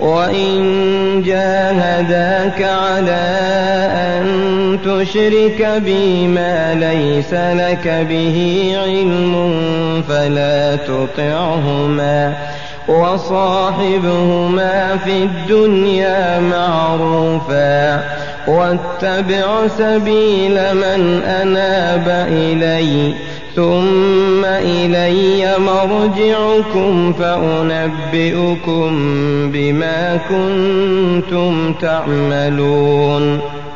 وإن جاهداك على أن تشرك بي ما ليس لك به علم فلا تطعهما وصاحبهما في الدنيا معروفا واتبع سبيل من أناب إلي ثم إلي مرجعكم فأنبئكم بما كنتم تعملون.